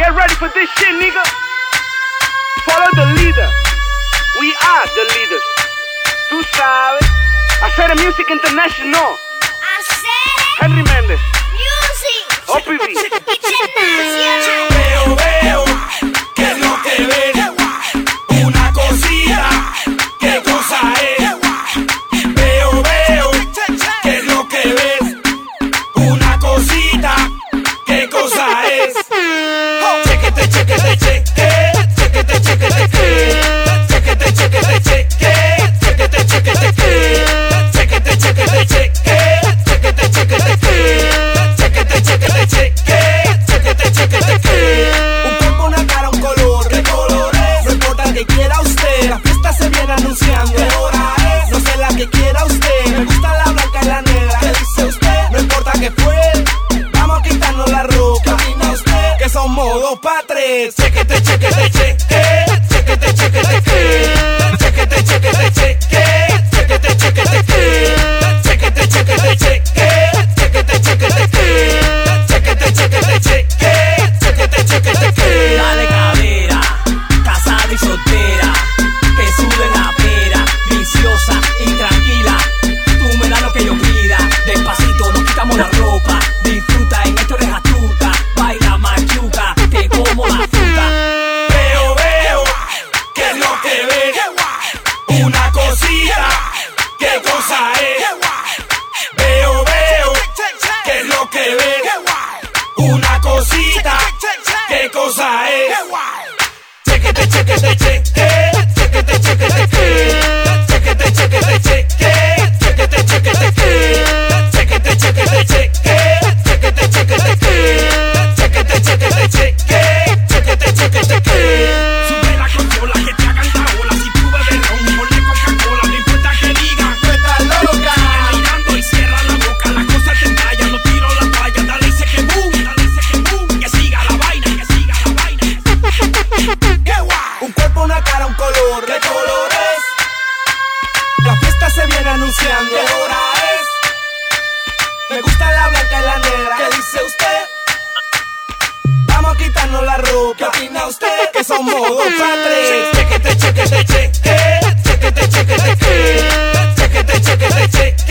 Get ready for this shit, nigga. Follow the leader. We are the leaders. Tú sabes. Hacer music international. Henry Méndez. Music. OPV. Veo, veo, ¿qué es lo que ves? Una cosita, ¿qué cosa es? Veo, veo, ¿qué es lo que ves? Una cosita, ¿qué cosa es? Chequete, chequete, cheque, chequete, chequete, cheque, chequete, chequete, cheque, chequete, chequete, cheque, chequete, chequete, cheque, chequete, chequete, chequete, chequete. Un cuerpo, una cara, un color, ¿qué color es? No importa el que quiera usted, la fiesta se viene anunciando. ¿Qué hora es? No sé la que quiera usted, me gusta la blanca y la negra. ¿Qué dice usted? No importa qué fue, vamos a quitarnos la ropa. ¿Qué opina usted? Que somos dos pa' tres. Chequete, chequete, cheque, chequete, chequete, cheque, chequete, chequete, cheque, chequete, chequete, cheque, chequete, chequete, cheque, chequete, chequete, cheque, chequete, chequete, cheque, chequete, chequete, cheque. Dale cadera, casada y soltera, que sube la pera, viciosa y tranquila. Tú me das lo que yo pida, despacito nos quitamos la ropa. Disfruta, en esto eres astuta, baila machuca, te como la fruta. Veo, veo, ¿qué es lo que ves? Una cosita, ¿qué cosa es? Veo, veo, ¿qué es lo que ves? Una cosita, ¿qué cosa es? Chequete, chequete, cheque, chequete, chequete, cheque, chequete, chequete, cheque, chequete, chequete, cheque, chequete, chequete, cheque, chequete, chequete, cheque, chequete, chequete, cheque, chequete, chequete, cheque. Sube la consola, que te hagan la ola. Si tú bebes ron, ponle Coca-Cola. No importa que digan, Tú estás loca. sigue mirando y cierra la boca. La cosa te entalla, no tiro la toalla. Dale y sé que boom, dale y sé que boom. Que siga la vaina, que siga la vaina. ¡Qué guay! Un cuerpo, una cara, un color, ¿qué color es? La fiesta se viene anunciando. ¿Qué hora es? Me gusta la blanca y la negra. ¿Qué dice usted? Vamos a quitarnos la ropa. ¿Qué opina usted? Que somos dos pa' tres. Chequete, chequete, cheque, chequete, chequete, cheque, chequete, chequete, cheque,